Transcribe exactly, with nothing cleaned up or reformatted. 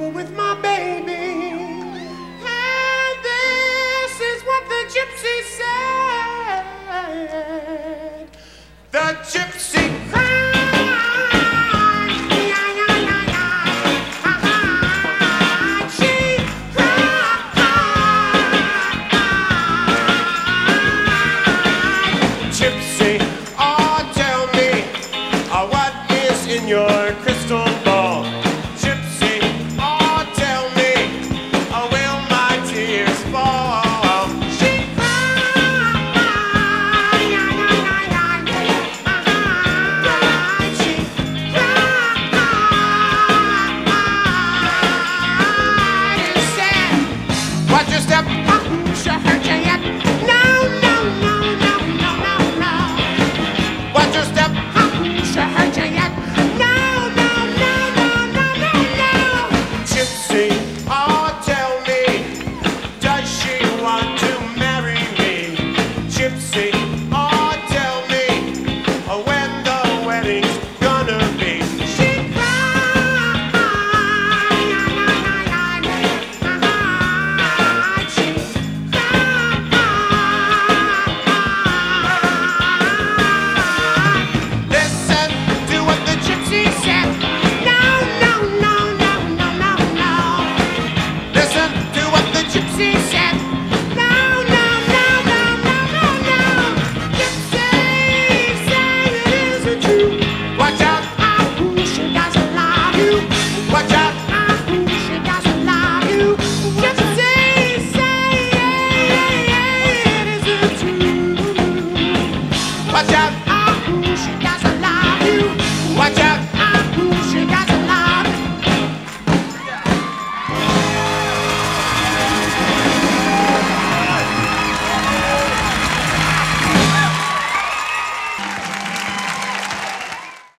trouble with my baby. And this is what the gypsy said. The gypsy cried. She cried. Gypsy, oh, tell me, uh, what is in your crystal ball? Gypsy, oh, tell me, uh, will my tears fall? She cried. She cried and said, watch your step, she hurt you yet.